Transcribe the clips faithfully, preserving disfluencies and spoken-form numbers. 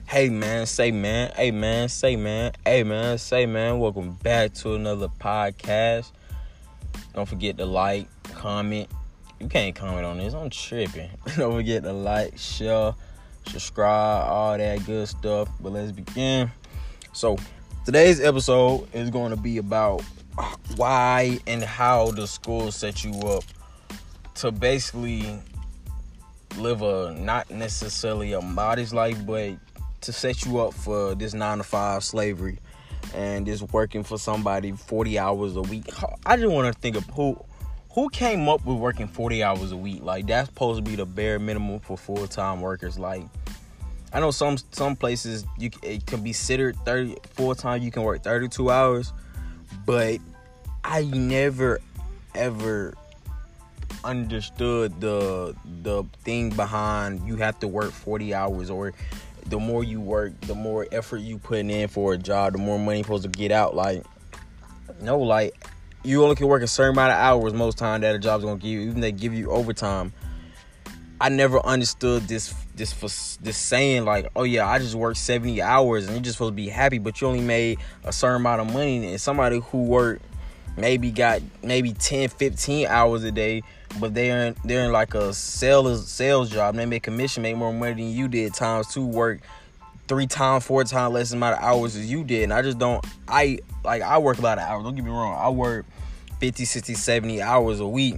Hey man, say man, hey man, say man, hey man, say man. Welcome back to another podcast. Don't forget to like, comment. You can't comment on this, I'm tripping. Don't forget to like, share, subscribe, all that good stuff. But let's begin. So, today's episode is going to be about why and how the school set you up to basically live a not necessarily a modest life, but to set you up for this nine to five slavery and this working for somebody forty hours a week. I just want to think of who who came up with working forty hours a week. Like, that's supposed to be the bare minimum for full-time workers. Like, I know some some places you it can be considered thirty full-time. You can work thirty-two hours, but I never ever understood the the thing behind you have to work forty hours, or the more you work, the more effort you putting in for a job, the more money you're supposed to get out. Like, no, like, you only can work a certain amount of hours most time that a job's gonna give you, even if they give you overtime. I never understood this this this saying, like, oh yeah, I just worked seventy hours and you're just supposed to be happy, but you only made a certain amount of money. And somebody who worked maybe got maybe ten, fifteen hours a day, but they're in, they're in like a sales sales job, and they make commission, make more money than you did, times two, work three times, four times less amount of hours as you did. And I just don't, I, like, I work a lot of hours, don't get me wrong. I work fifty, sixty, seventy hours a week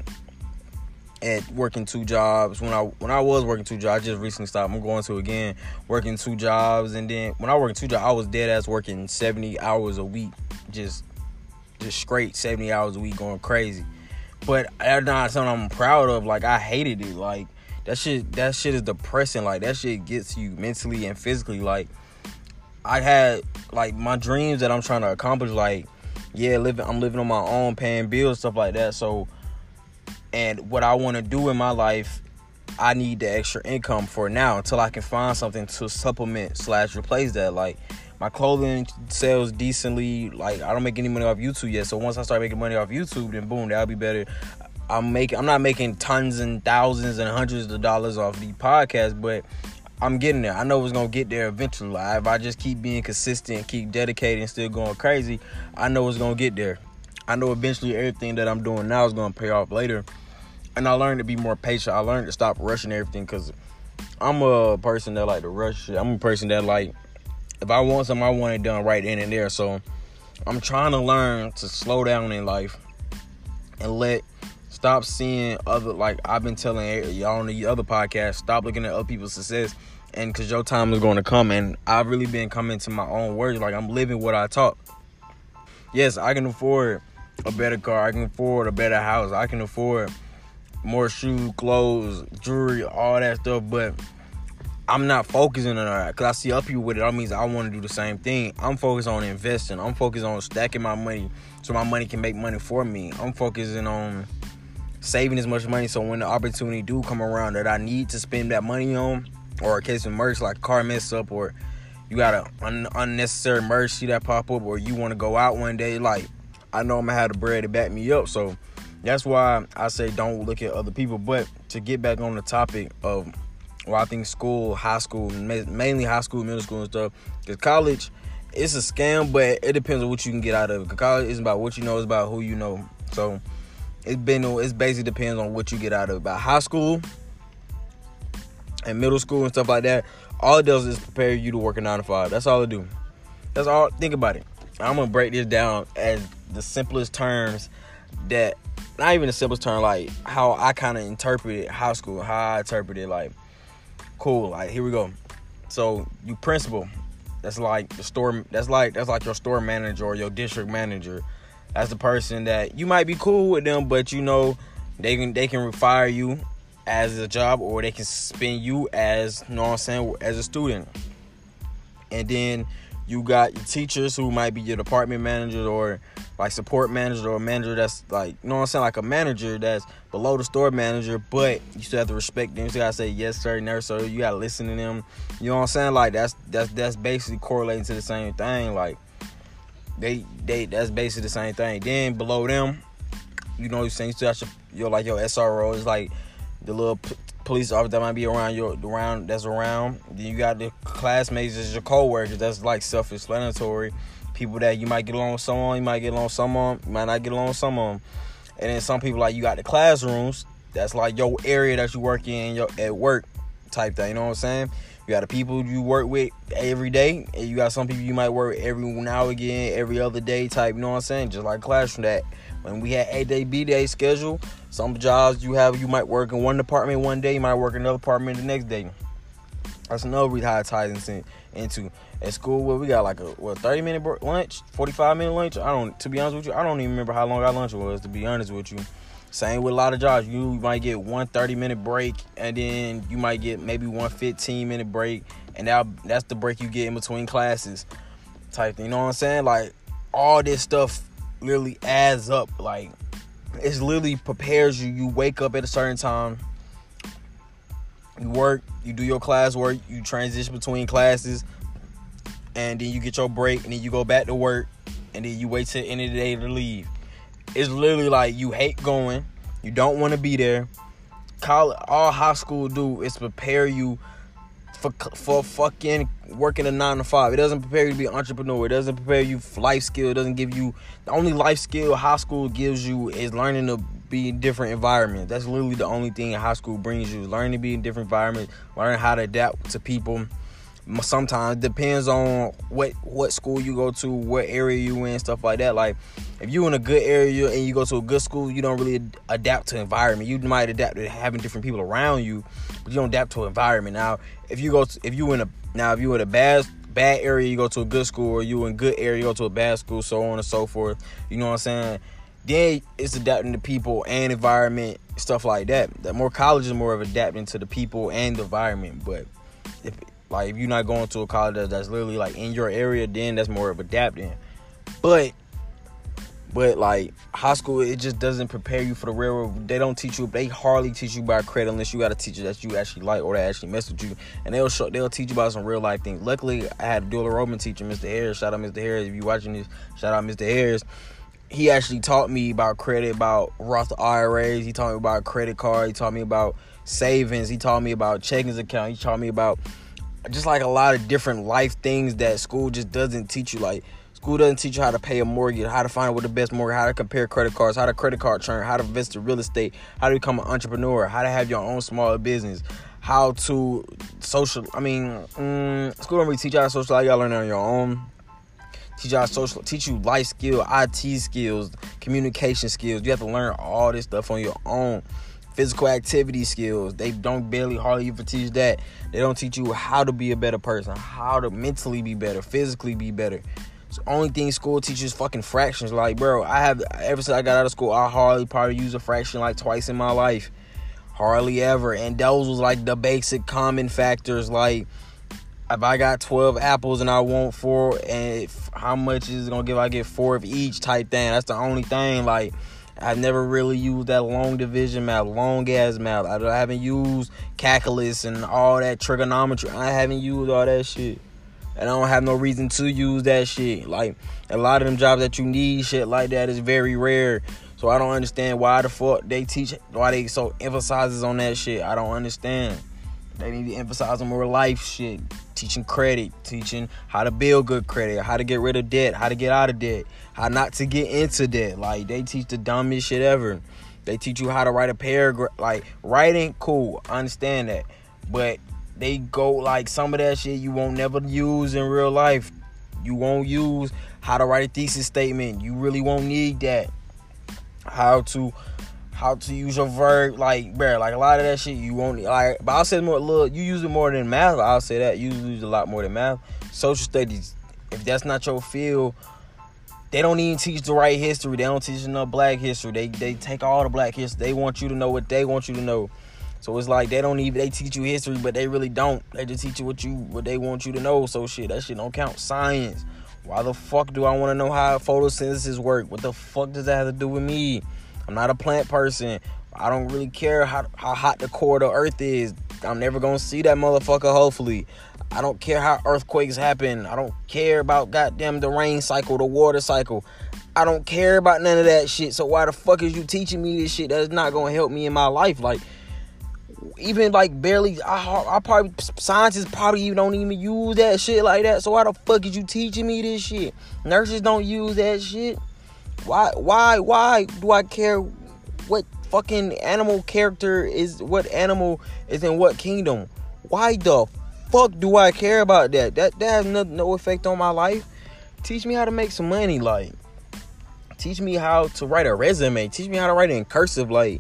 at working two jobs. When I when I was working two jobs, I just recently stopped. I'm going to again, working two jobs. And then when I worked two jobs, I was dead ass working seventy hours a week, just just straight seventy hours a week, going crazy. But that's not something I'm proud of. Like, I hated it. Like, that shit that shit is depressing. Like, that shit gets you mentally and physically. Like, I had, like, my dreams that I'm trying to accomplish. Like, yeah, living I'm living on my own, paying bills, stuff like that. So, and what I want to do in my life, I need the extra income for now until I can find something to supplement slash replace that. Like, my clothing sells decently. Like, I don't make any money off YouTube yet. So once I start making money off YouTube, then boom, that'll be better. I'm making, I'm not making tons and thousands and hundreds of dollars off the podcast, but I'm getting there. I know it's gonna get there eventually. Like, if I just keep being consistent, keep dedicated, and still going crazy, I know it's gonna get there. I know eventually everything that I'm doing now is gonna pay off later. And I learned to be more patient. I learned to stop rushing everything, because I'm a person that like to rush shit. I'm a person that, like, if I want something, I want it done right then and there. So I'm trying to learn to slow down in life and let stop seeing other, like I've been telling y'all on the other podcast, stop looking at other people's success, and because your time is going to come. And I've really been coming to my own words. Like, I'm living what I talk. Yes, I can afford a better car. I can afford a better house. I can afford more shoes, clothes, jewelry, all that stuff, but I'm not focusing on that, because I see other people with it. That means I want to do the same thing. I'm focused on investing. I'm focused on stacking my money so my money can make money for me. I'm focusing on saving as much money so when the opportunity do come around that I need to spend that money on, or a case of merch, like car mess up, or you got an un- unnecessary emergency that pop up, or you want to go out one day, like, I know I'm going to have the bread to back me up. So that's why I say don't look at other people. But to get back on the topic of, well, I think school, high school, mainly high school, middle school and stuff, because college, it's a scam, but it depends on what you can get out of it. Because college isn't about what you know, it's about who you know. So it's been, it's basically depends on what you get out of it. About high school and middle school and stuff like that, all it does is prepare you to work a nine to five. That's all it do. That's all. Think about it. I'm gonna break this down as the simplest terms that, not even the simplest term, like how I kind of interpreted high school, how I interpreted, like, cool, like, here we go. So you principal, that's like the store, that's like that's like your store manager or your district manager. That's the person that you might be cool with them, but you know they can they can fire you as a job, or they can spend you as, you know what I'm saying, as a student. And then you got your teachers, who might be your department manager, or like support manager, or a manager that's like, you know what I'm saying, like a manager that's below the store manager, but you still have to respect them. You still gotta say yes sir, no sir. You gotta listen to them. You know what I'm saying? Like, that's that's that's basically correlating to the same thing. Like, they they that's basically the same thing. Then below them, you know what I'm saying, you still have your, your like your S R O is like the little police officer that might be around your around that's around. Then you got the classmates as your co-workers. That's like self-explanatory. People that you might get along with someone, you might get along with someone, you might not get along with someone. And then some people, like, you got the classrooms. That's like your area that you work in, your at work type thing. You know what I'm saying? You got the people you work with every day, and you got some people you might work with every now and again, every other day type. You know what I'm saying? Just like classroom that. When we had A-Day, B-Day schedule, some jobs you have, you might work in one department one day, you might work in another department the next day. That's another reason how it ties into. into. At school, where we got like a what thirty minute lunch, forty-five minute lunch. I don't, to be honest with you, I don't even remember how long our lunch was, to be honest with you. Same with a lot of jobs. You might get one thirty minute break, and then you might get maybe one fifteen minute break, and that that's the break you get in between classes type thing. You know what I'm saying? Like, all this stuff literally adds up. Like, it's literally prepares you. You wake up at a certain time, you work, you do your class work, you transition between classes, and then you get your break, and then you go back to work, and then you wait till the end of the day to leave. It's literally like you hate going, you don't want to be there. College, all high school do is prepare you for for fucking working a nine to five. It doesn't prepare you to be an entrepreneur. It doesn't prepare you for life skill. It doesn't give you, the only life skill high school gives you is learning to be in different environments. That's literally the only thing high school brings you. Learning to be in different environments, learning how to adapt to people. Sometimes it depends on what what school you go to, what area you in, stuff like that. Like, if you in a good area and you go to a good school, you don't really adapt to environment. You might adapt to having different people around you, but you don't adapt to environment. Now, if you go to, if you in a now if you in a bad bad area, you go to a good school, or you in good area, you go to a bad school, so on and so forth. You know what I'm saying? Then it's adapting to people and environment, stuff like that. That more college is more of adapting to the people and the environment. But if Like, if you're not going to a college that's, that's literally, like, in your area, then that's more of adapting. But, but, like, high school, it just doesn't prepare you for the real world. They don't teach you, they hardly teach you about credit unless you got a teacher that you actually like or that actually mess with you. And they'll show, they'll teach you about some real-life things. Luckily, I had a dual enrollment teacher, Mister Harris. Shout out, Mister Harris. If you're watching this, shout out, Mister Harris. He actually taught me about credit, about Roth I R As. He taught me about credit card. He taught me about savings. He taught me about checkings account. He taught me about just like a lot of different life things that school just doesn't teach you. Like, school doesn't teach you how to pay a mortgage, how to find out what the best mortgage, how to compare credit cards, how to credit card churn, how to invest in real estate, how to become an entrepreneur, how to have your own small business, how to social. I mean, mm, school don't really teach you how to social. You gotta learn it on your own. Teach you how to social, teach you life skill, I T skills, communication skills. You have to learn all this stuff on your own. Physical activity skills, they don't barely hardly even teach that. They don't teach you how to be a better person, how to mentally be better, physically be better. It's the only thing school teaches fucking fractions. Like, bro, I have, ever since I got out of school, I hardly probably used a fraction like twice in my life. Hardly ever. And those was like the basic common factors. Like, if I got twelve apples and I want four, and if, how much is it gonna give? I get four of each type thing. That's the only thing. Like, I never really used that long division math, long ass math. I haven't used calculus and all that trigonometry. I haven't used all that shit. And I don't have no reason to use that shit. Like, a lot of them jobs that you need shit like that is very rare. So I don't understand why the fuck they teach, why they so emphasizes on that shit. I don't understand. They need to emphasize on more life shit. Teaching credit, teaching how to build good credit, how to get rid of debt, how to get out of debt, how not to get into debt. Like, they teach the dumbest shit ever. They teach you how to write a paragraph. Like, writing, cool, I understand that. But they go, like, some of that shit you won't never use in real life. You won't use how to write a thesis statement. You really won't need that. How to... How to use your verb, like, bro, like, a lot of that shit you won't, like, but I'll say more, look, you use it more than math, I'll say that, you use it a lot more than math. Social studies, if that's not your field, they don't even teach the right history, they don't teach enough black history, they they take all the black history, they want you to know what they want you to know. So it's like, they don't even, they teach you history, but they really don't, they just teach you what you, what they want you to know, so shit, that shit don't count. Science, why the fuck do I want to know how photosynthesis work? What the fuck does that have to do with me? I'm not a plant person. I don't really care how, how hot the core of the earth is. I'm never going to see that motherfucker, hopefully. I don't care how earthquakes happen. I don't care about goddamn the rain cycle, the water cycle. I don't care about none of that shit. So why the fuck is you teaching me this shit that's not going to help me in my life? Like, even like barely. I, I probably scientists probably even don't even use that shit like that. So why the fuck is you teaching me this shit? Nurses don't use that shit. Why? Why? Why do I care what fucking animal character is? What animal is in what kingdom? Why the fuck do I care about that? That that has no, no effect on my life. Teach me how to make some money, like. Teach me how to write a resume. Teach me how to write it in cursive, like.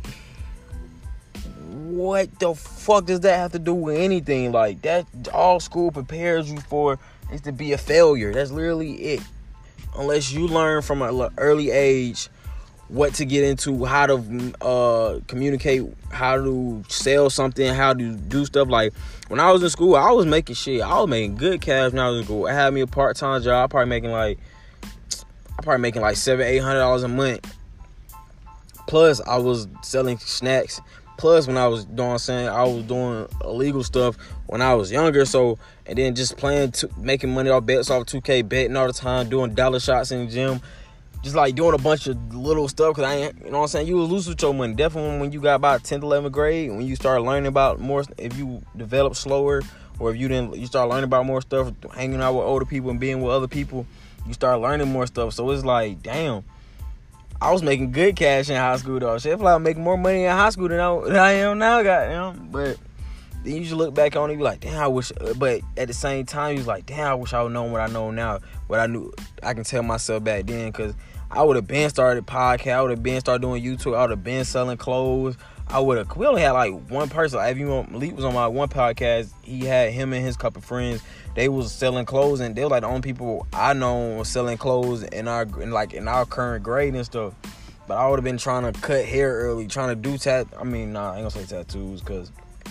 What the fuck does that have to do with anything? Like, that all school prepares you for is to be a failure. That's literally it. Unless you learn from an early age what to get into, how to uh, communicate, how to sell something, how to do stuff. Like, when I was in school, I was making shit. I was making good cash when I was in school. I had me a part-time job. Probably making like, I probably making like seven, eight hundred dollars a month. Plus, I was selling snacks. Plus, when I was doing, saying I was doing illegal stuff when I was younger. So, and then just playing, to, making money off bets off two K, betting all the time, doing dollar shots in the gym, just like doing a bunch of little stuff. Cause I ain't, you know what I'm saying. You was loose with your money. Definitely when you got about tenth, eleventh grade, when you start learning about more, if you develop slower, or if you didn't, you start learning about more stuff, hanging out with older people and being with other people, you start learning more stuff. So it's like, damn. I was making good cash in high school, though. Shit, I feel like I'm making more money in high school than I, than I am now, goddamn. But then you just look back on it and be like, damn, I wish. But at the same time, you was like, damn, I wish I would known what I know now. What I knew, I can tell myself back then. Because I would have been started podcast. I would have been started doing YouTube. I would have been selling clothes. I would have. We only had like one person. Like, if you want, Malik was on my one podcast. He had him and his couple friends. They was selling clothes, and they were like the only people I know selling clothes in our in like in our current grade and stuff. But I would have been trying to cut hair early, trying to do tat. I mean, nah, I ain't gonna say tattoos because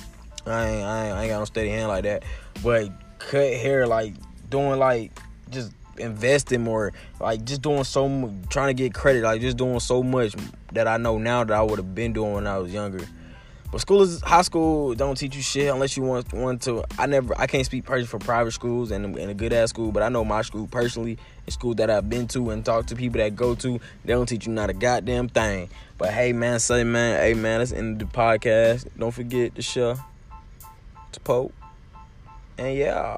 I ain't, I ain't I ain't got no steady hand like that. But cut hair, like doing like just investing more, like just doing so much, trying to get credit, like just doing so much that I know now that I would have been doing when I was younger. But school is high school don't teach you shit unless you want want to. I never I can't speak personally for private schools and, and a good ass school, but I know my school personally, the school that I've been to and talked to people that go to, they don't teach you not a goddamn thing. But hey man, say man, hey man, let's end the podcast. Don't forget to share, to poke, and yeah.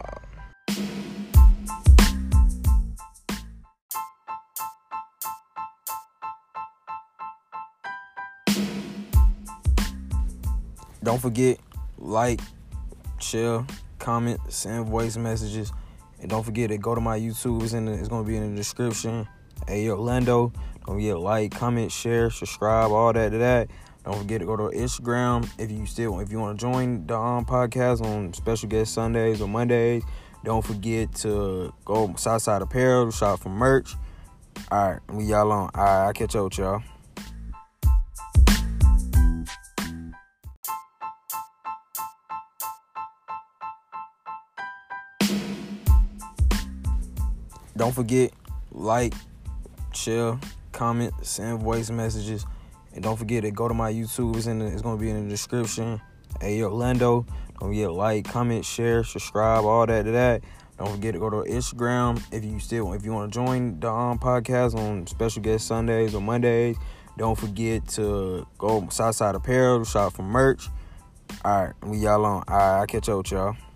Don't forget, like, share, comment, send voice messages. And don't forget to go to my YouTube. It's in the, it's going to be in the description. Hey, Orlando. Don't forget to like, comment, share, subscribe, all that to that. Don't forget to go to Instagram. If you still, if you want to join the um, podcast on special guest Sundays or Mondays, don't forget to go Southside Apparel, shop for merch. All right, we y'all on. All right, I'll catch up with y'all. Don't forget, like, share, comment, send voice messages. And don't forget to go to my YouTube. It's in the, it's going to be in the description. Hey, Orlando. Don't forget to like, comment, share, subscribe, all that to that. Don't forget to go to Instagram. If you still, if you want to join the um, podcast on special guest Sundays or Mondays, don't forget to go Southside Apparel, shop for merch. All right, we y'all on. All right, I'll catch up with y'all.